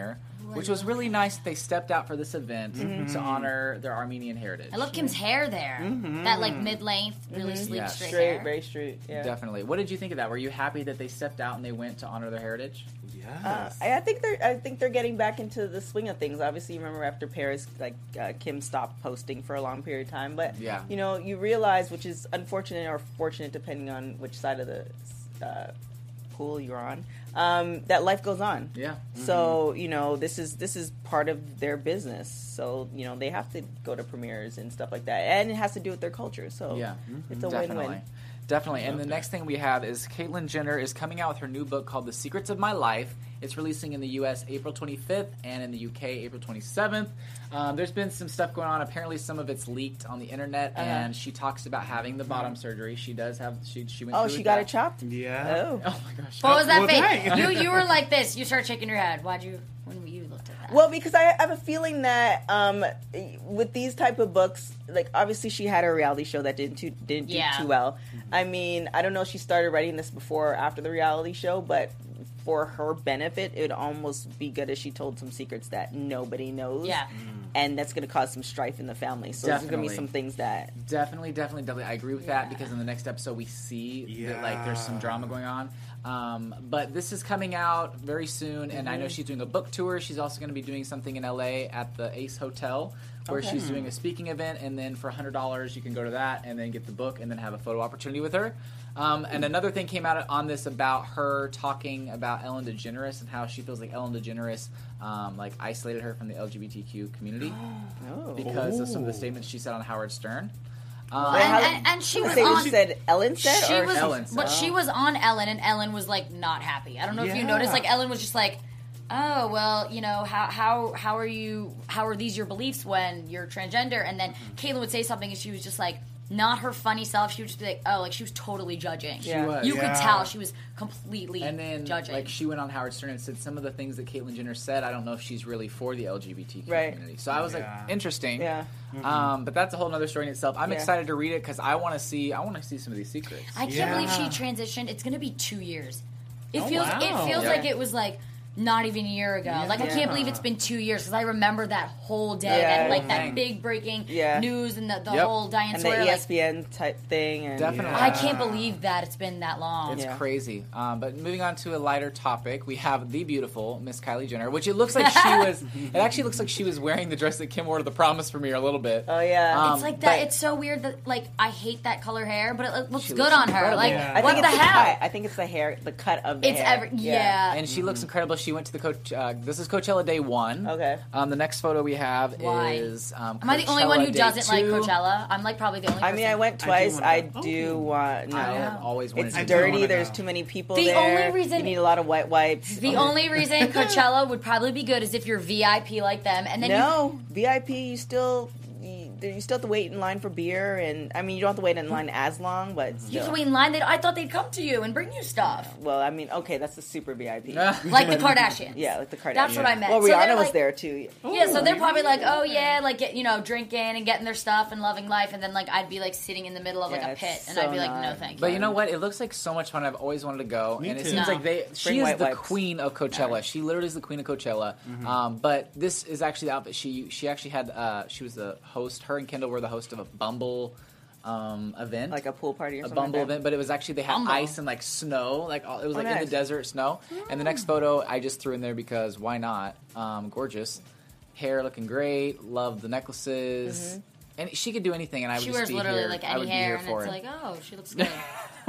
which was really nice. They stepped out for this event Mm-hmm. to honor their Armenian heritage. I love Kim's hair there. That like mid-length, really Mm-hmm. sleek, Yeah. straight, Straight, hair. very straight. Yeah. Definitely. What did you think of that? Were you happy that they stepped out and they went to honor their heritage? Yes. Uh, I I think they're. I think they're getting back into the swing of things. Obviously, you remember after Paris, like uh, Kim stopped posting for a long period of time. But Yeah. you know, you realize, which is unfortunate or fortunate, depending on which side of the uh, pool you're on, um, that life goes on. Yeah. So you know, this is this is part of their business. So you know, they have to go to premieres and stuff like that, and it has to do with their culture. So Yeah. it's a Definitely. win-win. Definitely. And the next thing we have is Caitlyn Jenner is coming out with her new book called The Secrets of My Life. It's releasing in the U S April twenty-fifth and in the U K April twenty-seventh. Um, there's been some stuff going on. Apparently some of it's leaked on the internet, Uh-huh. and she talks about having the bottom surgery. She does have, she, she went Oh, through she with got that. it chopped. Yeah. Oh. Oh my gosh. What was that Well, face? dang. You you were like this. You start shaking your head. Why'd you when you looked at that? Well, because I have a feeling that um, with these type of books, like obviously she had a reality show that didn't too, didn't do Yeah. too well. I mean, I don't know if she started writing this before or after the reality show, but for her benefit, it would almost be good if she told some secrets that nobody knows. Yeah. And that's going to cause some strife in the family. So there's going to Definitely. be some things that... Definitely, definitely, definitely. I agree with that because in the next episode we see that like there's some Yeah. drama going on. Um, but this is coming out very soon, and I know she's doing a book tour. She's also going to be doing something in L A at the Ace Hotel, where Okay. she's doing a speaking event. And then for one hundred dollars, you can go to that and then get the book and then have a photo opportunity with her. Um, and another thing came out on this about her talking about Ellen DeGeneres and how she feels like Ellen DeGeneres um, like isolated her from the L G B T Q community Oh. because of some of the statements she said on Howard Stern. Um, Wait, and, how- and, and she was Say what on. she said Ellen said? She or was, Ellen said. but she was on Ellen, and Ellen was like not happy. I don't know if you Yeah. noticed. Like Ellen was just like, "Oh well, you know how how how are you? How are these your beliefs when you're transgender?" And then Caitlyn would say something, and she was just like, not her funny self. She would just be like, "Oh, like she was totally judging." She was. You Yeah. could tell she was completely And then, judging. like, she went on Howard Stern and said some of the things that Caitlyn Jenner said. I don't know if she's really for the L G B T Q Right. community. So I was Yeah. like, interesting. Yeah. Um, but that's a whole other story in itself. I'm Yeah. excited to read it because I want to see. I want to see some of these secrets. I can't Yeah. believe she transitioned. It's going to be two years. It Oh, feels wow. it feels Yeah. like it was like not even a year ago. Like I Yeah. can't believe it's been two years because I remember that whole day, Yeah. that, like Whole that thing. big breaking Yeah. news and the, the Yep. whole Diane And Sawyer. the E Like, S P N type thing. And Definitely. I can't believe that it's been that long. It's Yeah. crazy. Um, but moving on to a lighter topic, we have the beautiful Miss Kylie Jenner, which it looks like she was. It actually looks like she was wearing the dress that Kim wore to the promise premiere a little bit. Oh, yeah. Um, It's like that. but- It's so weird that like I hate that color hair, but it, it looks She good looks on her. incredible. Like Yeah. I what think the it's the hell? cut. I think it's the hair, the cut of the It's hair. every yeah. And she looks incredible. She went to the coach. Uh, this is Coachella Day One. Okay. Um, the next photo we have Why? is. Um, Am I the only one who Coachella Day doesn't like two. Coachella? I'm like probably the only. I person. mean, I went I do twice. wanna I go. do Oh. want. No, I have always wanted it's to. I do dirty. wanna There's go. too many people The there. only reason- you need a lot of wet wipes. The only reason Coachella would probably be good is if you're V I P like them, and then you no V I P. You still you, you still have to wait in line for beer, and I mean you don't have to wait in line as long, but still. You have to wait in line. They, I thought they'd come to you and bring you stuff. Well, I mean, okay, that's the super V I P. Like the Kardashians. Yeah, like the Kardashians. That's what I meant. Well, So Rihanna they're was like- there too. Yeah, so they're probably like, oh yeah, like get, you know, drinking and getting their stuff and loving life, and then like I'd be like sitting in the middle of like Yeah, a it's pit, and so I'd be like, no, not- thank you. But you know what? It looks like so much fun. I've always wanted to go, Me and it too. seems No. like they. She Bring is white the wipes. queen of Coachella. She literally is the queen of Coachella. Um, but this is actually the outfit. She she actually had. Uh, she was the host. Her and Kendall were the host of a Bumble um, event, Like a pool party or a something. Bumble like that. event. But it was actually they had Bumble. ice and like snow. Like all, it was Oh, like in nice. the desert snow. And the next photo I just threw in there because why not? Um, gorgeous hair, looking great. Love the necklaces. And she could do anything, and I would she just wears be literally here. like I any would be hair, here and for it's it. like, oh, she looks good.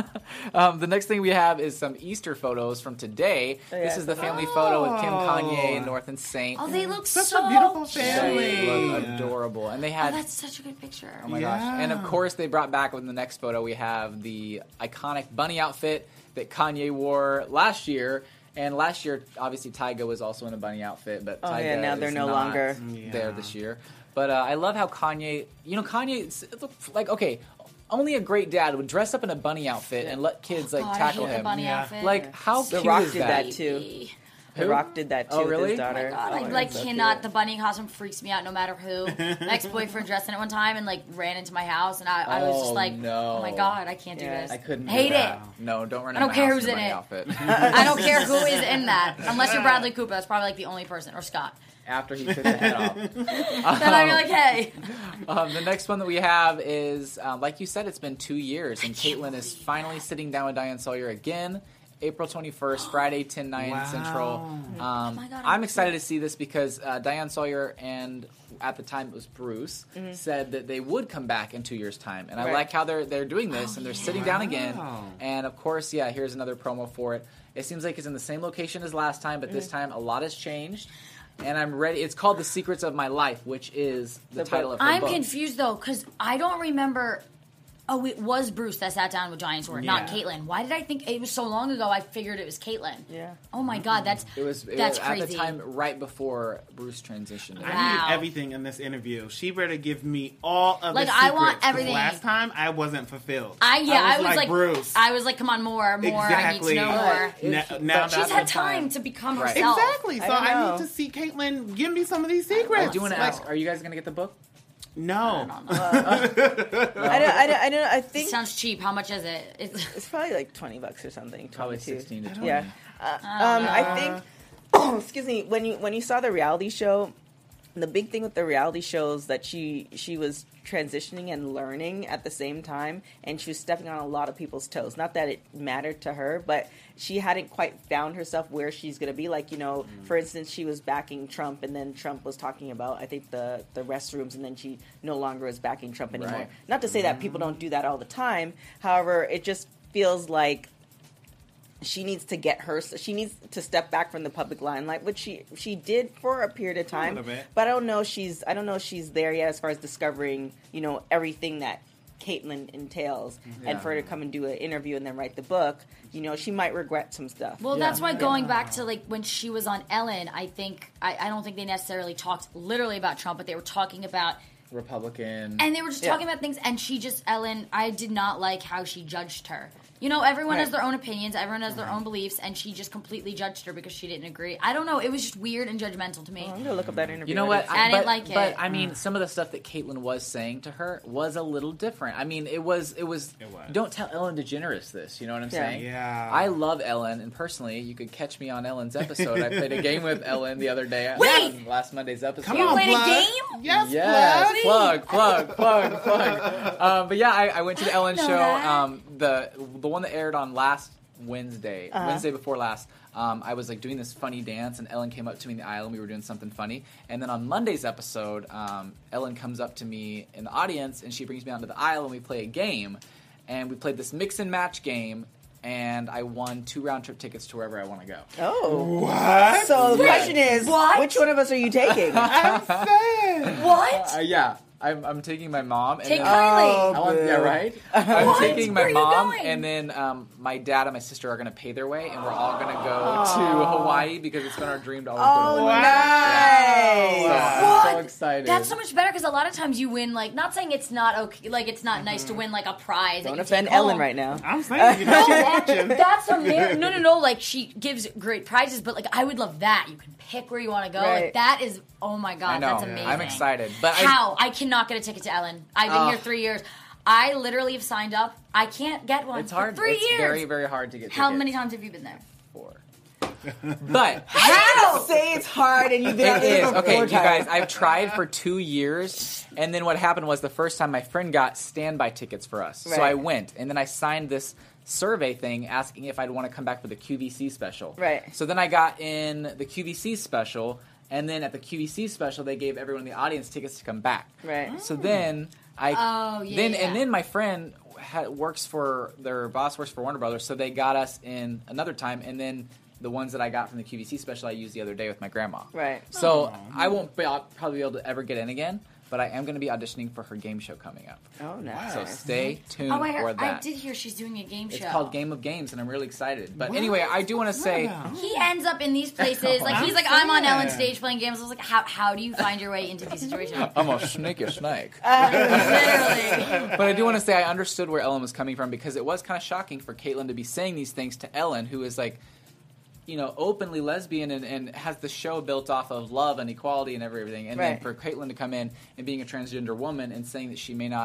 Um, the next thing we have is some Easter photos from today. Oh, yeah. This is the family photo with Kim, Kanye, North, and Saint. Oh, they look Such so a beautiful cute. family. They look adorable, and they Oh, had. that's such a good picture. Oh my Yeah. gosh! And of course, they brought back in the next photo. We have the iconic bunny outfit that Kanye wore last year. And last year, obviously, Tyga was also in a bunny outfit, but Oh, Tyga yeah, now they're is no not longer. there Yeah. this year. But uh, I love how Kanye, you know, Kanye, it's, it's like okay, only a great dad would dress up in a bunny outfit and let kids like God, I tackle hate the him. bunny Yeah. outfit. Like how The cute Rock is did that? that too. Baby. The Rock did that too Oh, with really? his daughter. God, I Oh, like so cannot. cute. The bunny costume freaks me out no matter who. My ex-boyfriend dressed in it one time and like ran into my house, and I, I was just Oh, like, no. oh my God, I can't do Yeah. this. I couldn't hate do it. that. No, don't run. I don't in my care house who's in a in bunny it. Outfit. I don't care who is in that, unless you're Bradley Cooper. That's probably like the only person, or Scott. after he took the head off. Then I'd be like, hey. Um, the next one that we have is, uh, like you said, it's been two years, and Caitlyn is finally sitting down with Diane Sawyer again. April twenty-first, Friday, ten nine Wow. Central. Um, Oh my God, I'm I'm excited to see this because uh, Diane Sawyer and at the time it was Bruce Mm-hmm. said that they would come back in two years' time, and I Right. like how they're they're doing this Oh, and they're yeah. sitting down again. Wow. And of course, yeah, here's another promo for it. It seems like it's in the same location as last time, but Mm-hmm. this time a lot has changed. And I'm ready. It's called The Secrets of My Life, which is the, The title book. of her I'm book. confused though, because I don't remember. Oh, it was Bruce that sat down with Giant Sword, not Yeah. Caitlyn. Why did I think it was so long ago? I figured it was Caitlyn. Yeah. Oh my God, that's It was, it that's was crazy. at the time right before Bruce transitioned. I Wow. need everything in this interview. She better give me all of Like, the I secrets. want 'cause everything. Last time, I wasn't fulfilled. I yeah, I was, like, Bruce. I was like, come on, more, more. exactly. I need to know more. Na- It's- now but She's that's had the time time. to become Right. herself. Exactly. So I don't I, know. need to see Caitlyn give me some of these secrets. I do want to Like, ask: are you guys going to get the book? No. I don't, I don't, I don't, I It think sounds cheap. How much is it? It's, it's probably like twenty bucks or something. Probably twenty-two. sixteen to twenty. Yeah. Uh, um, I think. Excuse me. When you when you saw the reality show, the big thing with the reality shows that she she was transitioning and learning at the same time, and she was stepping on a lot of people's toes. Not that it mattered to her, but she hadn't quite found herself where she's going to be. Like, you know, for instance, she was backing Trump, and then Trump was talking about, I think, the, the restrooms, and then she no longer is backing Trump anymore. Right. Not to say that people don't do that all the time. However, it just feels like she needs to get her she needs to step back from the public limelight, which she she did for a period of time. little bit. But I don't know if she's I don't know if she's there yet as far as discovering, you know, everything that Caitlyn entails. Yeah. And for her to come and do an interview and then write the book, you know, she might regret some stuff. well, Yeah. that's why going back to like when she was on Ellen, I think I, I don't think they necessarily talked literally about Trump, but they were talking about Republican. and they were just Yeah. talking about things. And she just Ellen, I did not like how she judged her. You know, everyone has Right. their own opinions, everyone has their own beliefs, and she just completely judged her because she didn't agree. I don't know. It was just weird and judgmental to me. I'm gonna look up that interview. You know what? I didn't but, like it. But I mean, some of the stuff that Caitlyn was saying to her was a little different. I mean, it was, it was. It was. Don't tell Ellen DeGeneres this. You know what I'm Yeah. saying? Yeah. I love Ellen, and personally, you could catch me on Ellen's episode. I played a game with Ellen the other day. Wait! on last Monday's episode. Come You on, played a plug. game? Yes, Yes, plug. plug, plug, plug, plug. Um, but yeah, I, I went to the Ellen know show. that. Um, the the one that aired on last Wednesday, Uh-huh. Wednesday before last. Um, I was like doing this funny dance, and Ellen came up to me in the aisle, and we were doing something funny. And then on Monday's episode, um, Ellen comes up to me in the audience, and she brings me onto the aisle, and we play a game. And we played this mix and match game, and I won two round trip tickets to wherever I want to go. Oh. What? So the Yeah. question is, What? which one of us are you taking? I'm sad. What? Uh, yeah, I'm, I'm taking my mom. And Take then, Kylie. I want, yeah, right. I'm What? taking my Where are you mom, going? and then um, my dad and my sister are going to pay their way, and we're all going to go to Hawaii because it's been our dream to always go Oh, to Hawaii. nice. So I'm What? so excited. That's so much better because a lot of times you win like not saying it's not okay, like it's not nice to win like a prize. that Don't you offend take Ellen home. right now. I'm saying, you know, she's watching. That's amazing. No, no, no. Like she gives great prizes, but like I would love that. You can pick where you want to go. Right. Like that is. Oh my god, I know. that's amazing. I'm excited, but I- how I, cannot get a ticket to Ellen. I've been Oh. here three years. I literally have signed up. I can't get one. It's for hard. Three it's years. very, very hard to get. How tickets many times have you been there? for. But How? Say it's hard and you've been out it there is for okay, four you guys. times. I've tried for two years, and then what happened was the first time my friend got standby tickets for us, so Right. I went, and then I signed this survey thing asking if I'd want to come back for the Q V C special. Right. So then I got in the Q V C special, and then at the Q V C special, they gave everyone in the audience tickets to come back. Right. So then I Oh, yeah, then yeah. and then my friend ha- works for their boss works for Warner Brothers, so they got us in another time, and then the ones that I got from the Q V C special I used the other day with my grandma. Right. So I won't be, I'll probably be able to ever get in again, but I am going to be auditioning for her game show coming up. Oh, nice. So stay tuned Oh, I, for heard, that. I did hear she's doing a game It's show. called Game of Games, and I'm really excited. But anyway, I do want to say. He ends up in these places. Like he's like, I'm on Ellen's stage playing games. I was like, how how do you find your way into these situations? I'm a sneaky snake. Literally. But I do want to say I understood where Ellen was coming from because it was kind of shocking for Caitlyn to be saying these things to Ellen, who is like, you know, openly lesbian and, and has the show built off of love and equality and everything. And Right. then for Caitlyn to come in and being a transgender woman and saying that she may not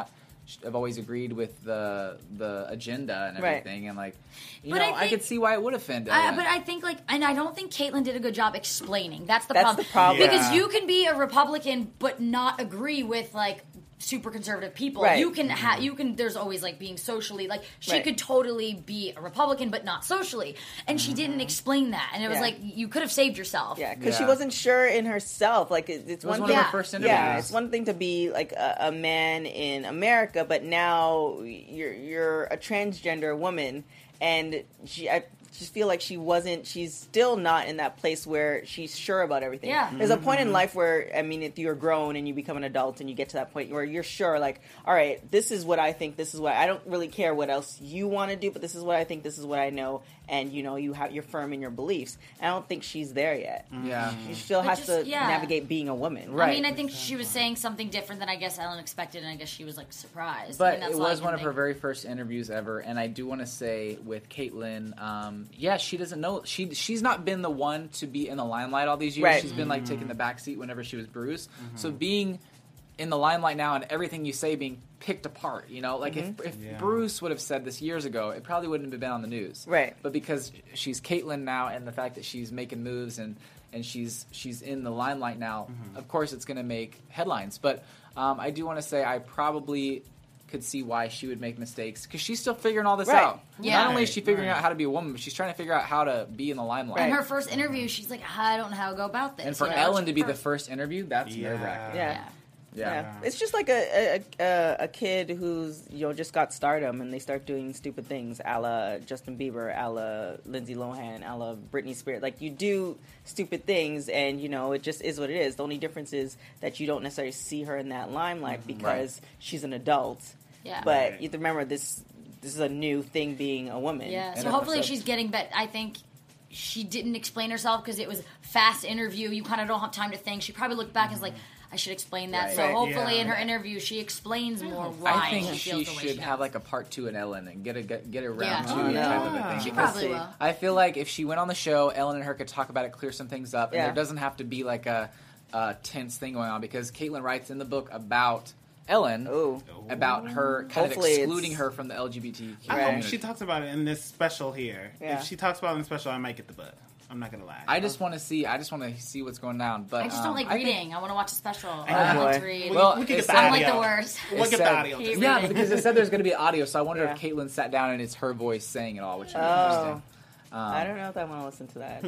have always agreed with the the agenda and Right. everything, and like, you But know, I I, think- could see why it would offend. I, Ellen. but I think like, and I don't think Caitlyn did a good job explaining. That's the That's problem. the problem. Because Yeah. you can be a Republican but not agree with like super conservative people. Right. You can have, you can. There's always like being socially like she Right. could totally be a Republican but not socially, and she didn't explain that. And it was Yeah. like you could have saved yourself. Yeah, because she Yeah. wasn't sure in herself. Like it, it's It was one one thing. of her first interviews. Yeah, it's one thing to be like a, a man in America, but now you're you're a transgender woman, and she. I just feel like she wasn't. She's still not in that place where she's sure about everything. Yeah. There's a point in life where I mean, if you're grown and you become an adult and you get to that point where you're sure, like, all right, this is what I think. This is what I don't really care what else you want to do, but this is what I think. This is what I know, and you know, you have you're firm in your beliefs. I don't think she's there yet. yeah. She still But has just- to yeah. navigate being a woman. Right. I mean, I think she was saying something different than I guess Ellen expected, and I guess she was like surprised. I But mean, that's it all I was can one of think. her very first interviews ever, and I do want to say with Caitlyn, um, yeah, she doesn't know she she's not been the one to be in the limelight all these years. Right. She's been like taking the back seat whenever she was Bruce. So being in the limelight now and everything you say being picked apart, you know, like if if Yeah. Bruce would have said this years ago, it probably wouldn't have been on the news. Right. But because she's Caitlyn now, and the fact that she's making moves and and she's she's in the limelight now, of course it's going to make headlines. But um, I do want to say I probably could see why she would make mistakes because she's still figuring all this Right. out. Yeah. Not only is she figuring Right. out how to be a woman, but she's trying to figure out how to be in the limelight. In her first interview, she's like, I don't know how to go about this. And for you know? Ellen to be the First- first interview, that's Yeah. nerve wracking. Yeah. Yeah. Yeah. Yeah. It's just like a, a a a kid who's you know just got stardom and they start doing stupid things, a la Justin Bieber, a la Lindsay Lohan, a la Britney Spears. Like you do stupid things, and you know it just is what it is. The only difference is that you don't necessarily see her in that limelight because she's an adult. Yeah. But Right. you have to remember this. This is a new thing being a woman. Yeah, so it hopefully upsets- she's getting better. I think she didn't explain herself because it was fast interview. You kind of don't have time to think. She probably looked back and was like, I should explain that. Right. So Right. hopefully Yeah. in her interview she explains more why I think she she feels the way should she have does. like a part two in Ellen and get a get, get a round Yeah. two Oh, no. type of a thing. She because probably see. will. I feel like if she went on the show, Ellen and her could talk about it, clear some things up, and Yeah. there doesn't have to be like a, a tense thing going on because Caitlyn writes in the book about Ellen, Ooh. about her kind Hopefully of it's- excluding her from the L G B T Q I Right. hope community. she talks about it in this special here. Yeah. If she talks about it in the special, I might get the book. I'm not gonna lie. I just want to see. I just want to see what's going down. But I just um, don't like I think- reading. I want to watch a special. Oh, I don't like boy. to read. We- Well, we can it's get the I'm audio. like the worst. We'll It get the said- audio. Hate Yeah, reading. because it said there's going to be audio, so I wonder Yeah. if Caitlyn sat down and it's her voice saying it all, which would be Oh. interesting. Um, I don't know if I want to listen to that.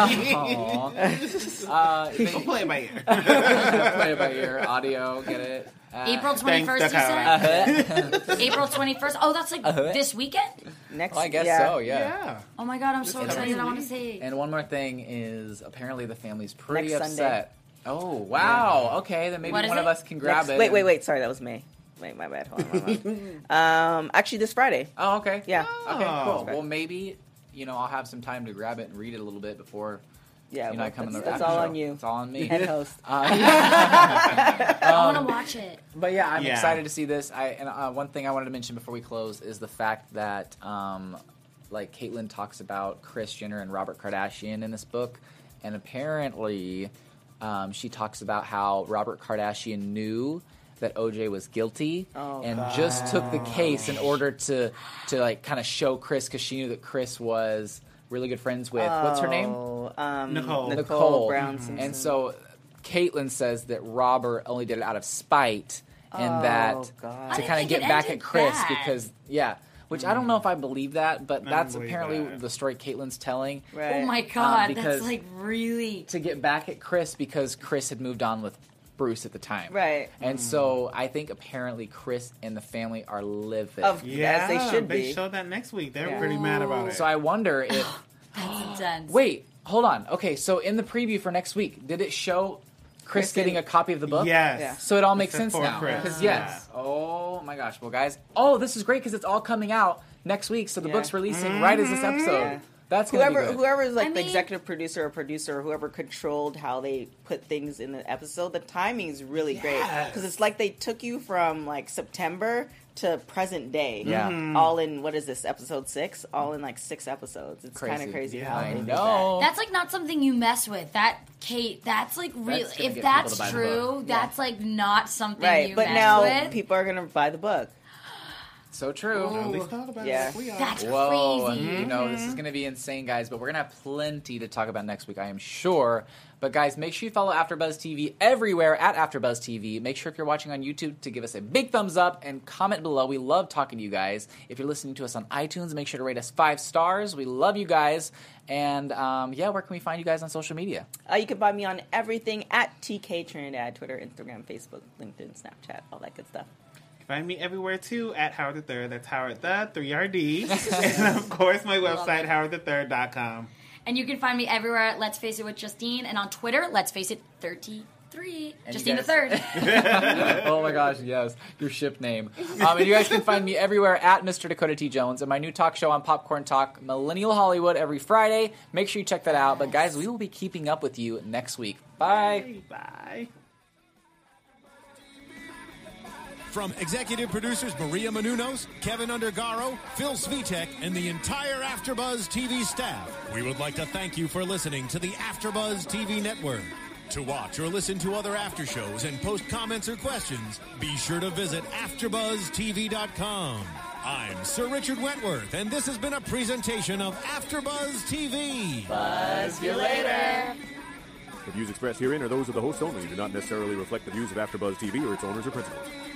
Aw. uh, they- We'll play it by ear. play it by ear, audio, get it. Uh, April twenty-first, you Thanks, said? uh-huh. April twenty-first? Oh, that's like Uh-huh. this weekend? Next, Well, I guess yeah. so, yeah. Yeah. Oh my god, I'm so It's excited. I coming. want to see. And one more thing is apparently the family's pretty Next Sunday. upset. Oh, wow. Okay, then maybe What is one of it? us can grab Next- it. Wait, and- wait, wait. Sorry, that was May. Wait, my bad. Hold on. Hold on. um, actually, this Friday. Oh, okay. Yeah. Okay, cool. Okay. Well, maybe, you know, I'll have some time to grab it and read it a little bit before, Yeah, you know, I well, come in the that's, that's after all show. on you. It's all on me. Head host. Uh, I want to watch it. But yeah, I'm Yeah. excited to see this. I and uh, one thing I wanted to mention before we close is the fact that, um, like, Caitlyn talks about Kris Jenner and Robert Kardashian in this book, and apparently, um, she talks about how Robert Kardashian knew that O J was guilty Oh, and God. just took the case in order to to like kind of show Kris because she knew that Kris was really good friends with what's her name? Oh, um, Nicole. Nicole, Nicole. Brown Simpson. And so Caitlyn says that Robert only did it out of spite and Oh, that God. I to didn't kind of think get it back at ended Chris bad. because yeah, which I don't know if I believe that, but I don't that's believe apparently that. the story Caitlyn's telling Right. Oh my god, because- that's like really. to get back at Chris because Chris had moved on with Bruce at the time. Right. And so I think apparently Chris and the family are livid. Of Yeah, as they should They be. showed that next week. They're Yeah. pretty mad about it. so I wonder if That's intense. wait, hold on. Okay, so in the preview for next week, did it show Chris Chris getting a and- copy of the book? Yes. Yeah. So it all makes Except sense for now. Chris. Because Yeah. yes. Oh my gosh. Well, guys. Oh, this is great because it's all coming out next week. So the Yeah. book's releasing right as this episode. Yeah. That's gonna Whoever be good. whoever is like I the mean- executive producer or producer or whoever controlled how they put things in the episode, the timing is really great Yes. because it's like they took you from like September to present day. Yeah. Mm-hmm. All in what is this episode six? All in like six episodes. It's kind Crazy. of crazy Yeah. how I they did know. That's like not something you mess with. That Kate, that's like real. That's gonna If get that's people to buy the true, book. that's like not something that. Right, you but mess now with. people are gonna buy the book. So true. At least talk about Yeah. it like we are. That's Whoa, crazy. you know, this is going to be insane, guys, but we're going to have plenty to talk about next week, I am sure. But, guys, make sure you follow AfterBuzz T V everywhere at AfterBuzz T V. Make sure if you're watching on YouTube to give us a big thumbs up and comment below. We love talking to you guys. If you're listening to us on iTunes, make sure to rate us five stars. We love you guys. And, um, yeah, where can we find you guys on social media? Uh, you can find me on everything at T K Trinidad, Twitter, Instagram, Facebook, LinkedIn, Snapchat, all that good stuff. Find me everywhere, too, at Howard the Third. That's Howard the, three R D. And, of course, my website, howard the third dot com. And you can find me everywhere at Let's Face It with Justine, and on Twitter, Let's Face It thirty-three. And Justine you the guys- Third. Oh my gosh, yes, your ship name. Um, and you guys can find me everywhere at Mister Dakota T. Jones and my new talk show on Popcorn Talk, Millennial Hollywood, every Friday. Make sure you check that out. But guys, we will be keeping up with you next week. Bye. Bye. From executive producers Maria Menounos, Kevin Undergaro, Phil Svitek, and the entire AfterBuzz T V staff, we would like to thank you for listening to the AfterBuzz T V network. To watch or listen to other after shows and post comments or questions, be sure to visit after buzz T V dot com. I'm Sir Richard Wentworth, and this has been a presentation of AfterBuzz T V. Buzz you later. The views expressed herein are those of the host only and do not necessarily reflect the views of AfterBuzz T V or its owners or principals.